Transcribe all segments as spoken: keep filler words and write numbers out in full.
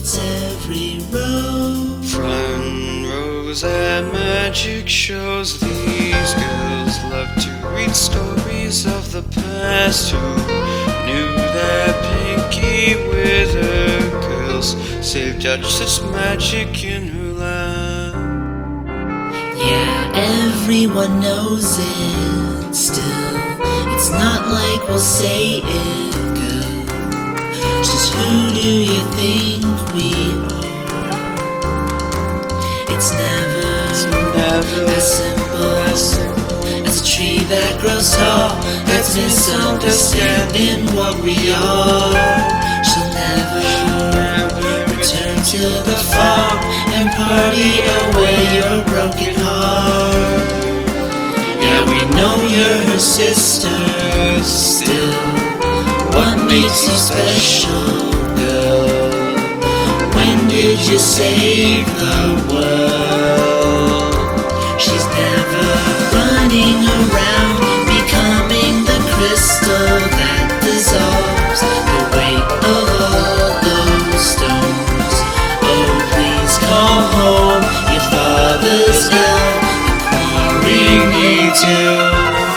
hits every row. Front rows at magic shows. These girls love to read stories of the past. Who knew that Pinky with her curls saved Duchess magic in her lap? Yeah, everyone knows it still. It's not like we'll say it good. Just who do you think we are? It's never, It's never as simple as a tree that grows tall, that's misunderstanding what we are. She'll never return to the farm and party away your broken heart. Yeah, we know you're her sister still. What makes you special, girl? When did you save the world? She's never running around, becoming the crystal that dissolves the weight of all those stones. Oh, please call home, your father's ill, the quarry needs you.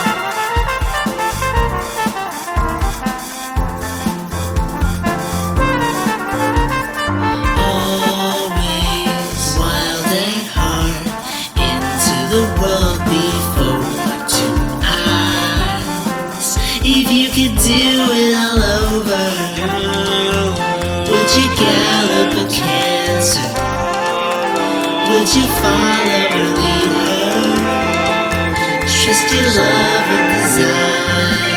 The world before two eyes. If you could do it all over, would you gallop a cancer? Would you follow or lead her? Trust your love and desire.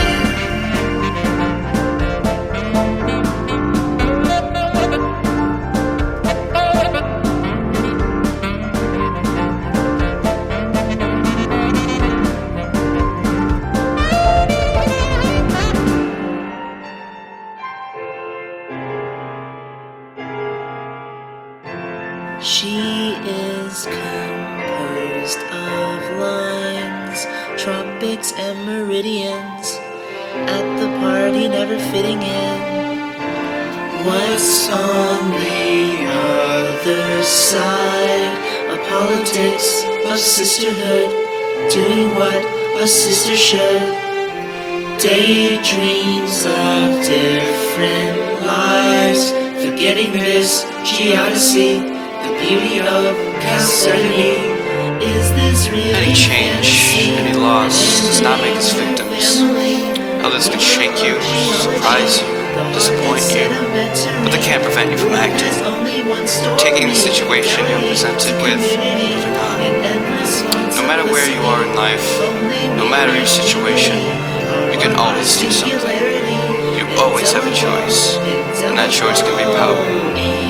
She is composed of lines, tropics and meridians, at the party never fitting in. What's on the other side of politics, of sisterhood, doing what a sister should? Daydreams of different lives, forgetting this, she ought to see the beauty of uncertainty. Is this really Any change, fantasy? any loss does not make us victims. Others can shake you, surprise you, disappoint you, but they can't prevent you from acting. Taking the situation you're presented with, moving on. No matter where you are in life, no matter your situation, you can always do something. You always have a choice, and that choice can be power.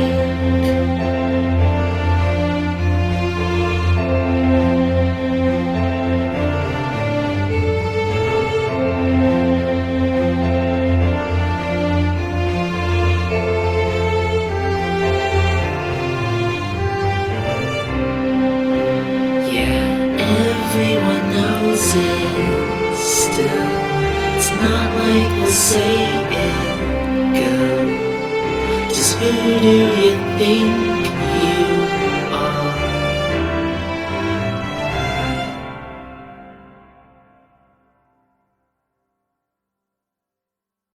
Everyone knows it still. It's not like we'll say it, girl. Just who do you think